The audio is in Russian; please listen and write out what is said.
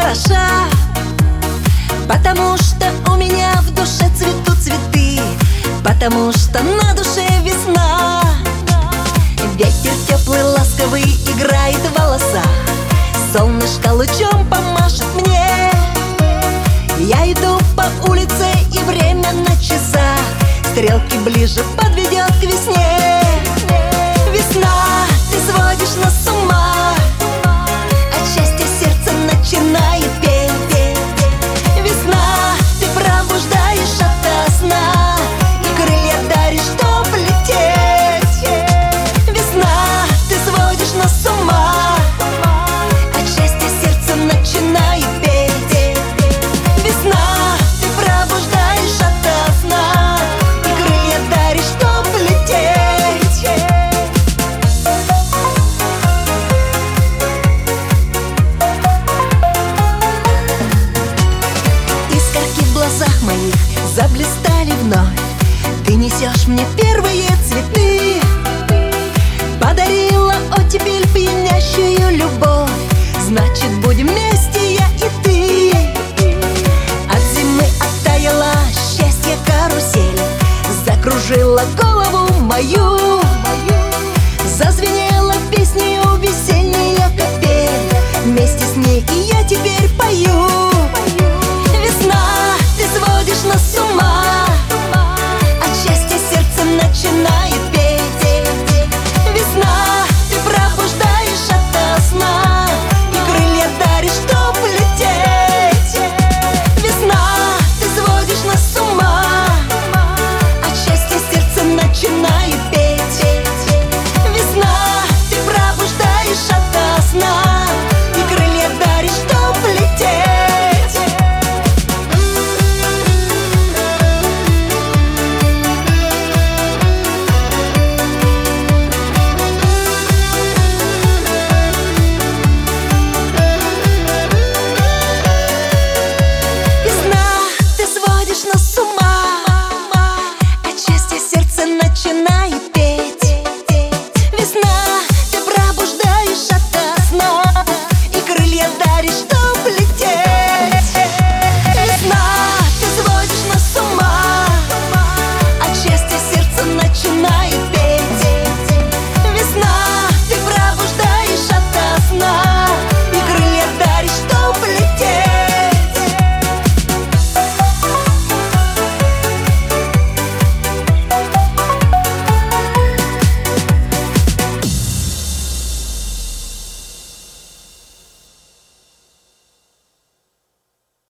хороша, потому что у меня в душе цветут цветы, потому что на душе весна. Ветер теплый, ласковый играет в волосах, солнышко лучом помашет мне. Я иду по улице, и время на часах стрелки ближе подведет к весне.